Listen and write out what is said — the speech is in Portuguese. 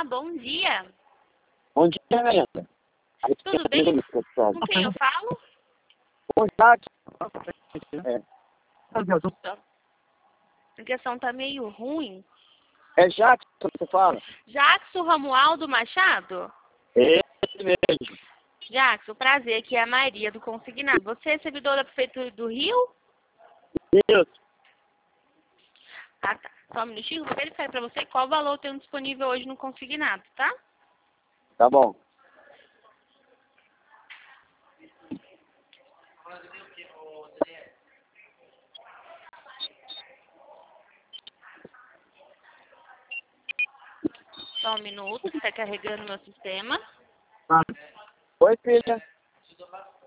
Olá, bom dia. Bom dia, Miranda. Tudo bem? Com quem eu falo? Bom dia. A ligação tá meio ruim. É Jackson que você fala? Jackson Romualdo Machado? É esse mesmo. Jackson, prazer, aqui é a Maria do Consignado. Você é servidor da Prefeitura do Rio? Isso. Ah, tá. Só um minutinho, vou verificar pra você qual valor tem disponível hoje no Consignado, tá? Tá bom. Só um minuto, que tá carregando meu sistema. Oi, filha.